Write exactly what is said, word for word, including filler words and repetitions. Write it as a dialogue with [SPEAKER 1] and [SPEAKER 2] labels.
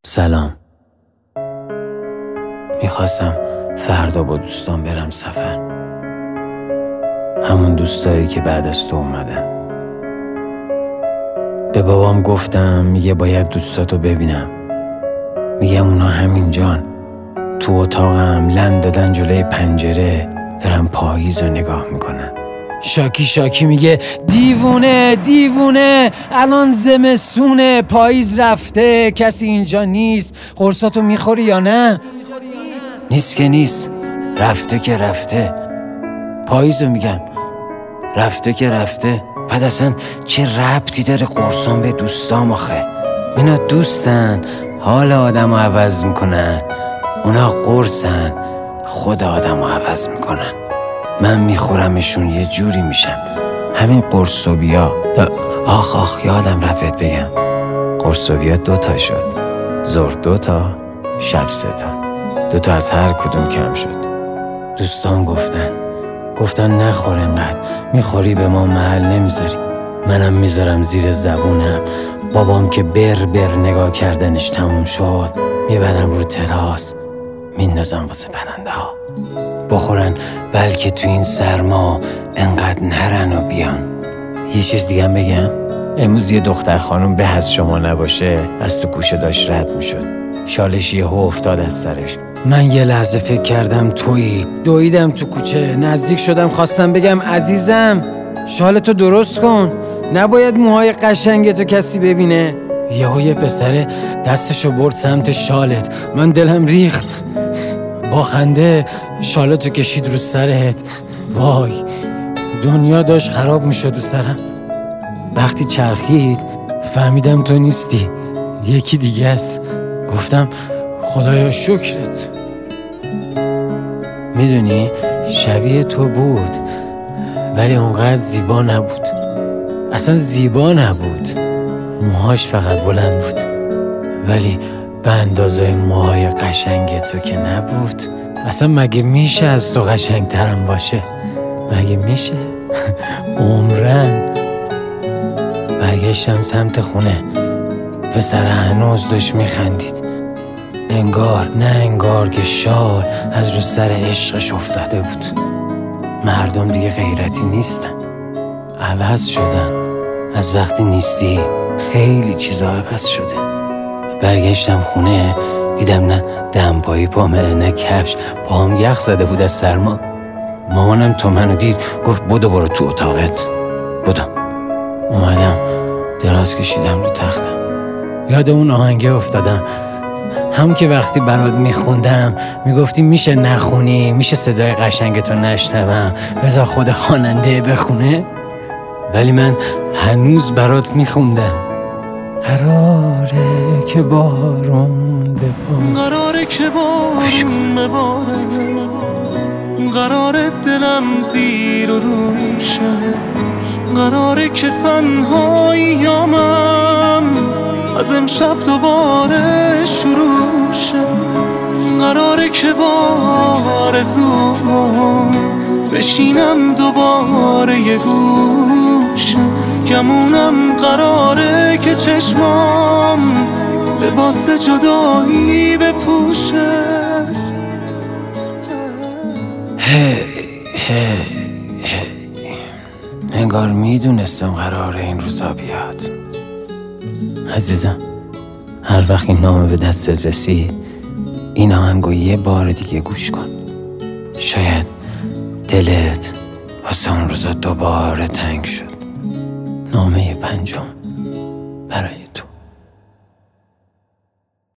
[SPEAKER 1] سلام. میخواستم فردا با دوستان برم سفر، همون دوستایی که بعد از تو اومدن. به بابام گفتم، میگه باید دوستاتو ببینم. میگم اونا همینجان، تو اتاقم لم دادن جلوی پنجره، دارن پاییز رو نگاه میکنن. شاکی شاکی میگه دیوونه دیوونه، الان زمستونه، پاییز رفته، کسی اینجا نیست، قرصاتو میخوری یا نه؟ نیست که نیست، رفته که رفته. پاییزو میگم، رفته که رفته. بعد اصلا چه ربطی داره قرصان به دوستام آخه؟ اینا دوستن، حال آدم رو عوض میکنن. اونا قرصن، خود آدم رو عوض میکنن. من میخورمشون یه جوری میشم. همین قرصوبیا، آخ آخ یادم رفت بگم، قرصوبیا دوتا شد، ظهر دوتا، شب سه تا، دوتا از هر کدوم کم شد. دوستان گفتن گفتن نخور انقدر، میخوری به ما محل نمیذاری. منم میذارم زیر زبونم. بابام که بر بر نگاه کردنش تموم شد، میبرم رو تراس، میندازم واسه پرنده ها بخورن، بلکه تو این سرما انقدر نرن و بیان. یه چیز دیگه بگم، امروز یه دختر خانم به از شما نباشه از تو کوشه داشت رد میشد، شالش یهو افتاد از سرش. من یه لحظه فکر کردم تویی، دویدم تو کوچه، نزدیک شدم، خواستم بگم عزیزم شالتو درست کن، نباید موهای قشنگتو کسی ببینه. یهو یه پسره دستشو برد سمت شالت، من دلم ریخت، با خنده شالتو کشید رو سرت. وای، دنیا داشت خراب میشد تو سرم. وقتی چرخید فهمیدم تو نیستی، یکی دیگه است. گفتم خدایا شکرت. میدونی شبیه تو بود، ولی اونقدر زیبا نبود، اصلا زیبا نبود. موهاش فقط بلند بود، ولی به اندازه موهای قشنگ تو که نبود. اصلا مگه میشه از تو قشنگ ترم باشه؟ مگه میشه؟ عمرن. برگشتم سمت خونه، پسر هنوز داشت میخندید. انگار نه انگار که شال از رو سر عشقش افتاده بود. مردم دیگه غیرتی نیستن، عوض شدن. از وقتی نیستی خیلی چیزا عوض شده. برگشتم خونه، دیدم نه دمپایی پامه نه کفش، پام یخ زده بود از سرما. مامانم تو منو دید، گفت بدو برو تو اتاقت. بدو. اومدم دراز کشیدم رو تختم، یاد اون آهنگه افتادم، همون که وقتی برات میخوندم میگفتی میشه نخونی، میشه صدای قشنگتو نشنوم، بذار خود خواننده بخونه. ولی من هنوز برات میخوندم. قراره که بارون بباره،
[SPEAKER 2] قراره که بارون بباره، قراره دلم زیر و روشه، قراره که تنهاییامم از امشب دوباره شروع شه، قراره که با آرزوام بشینم دوباره یه گوشه، گمونم قراره که چشمام لباس جدایی بپوشه.
[SPEAKER 1] هی هی هی انگار میدونستم قراره این روزا بیاد. عزیزم، هر وقت این نامه به دستت رسید، این آهنگو یه بار دیگه گوش کن. شاید دلت واسه اون روزا دوباره تنگ شد. نامه پنجم برای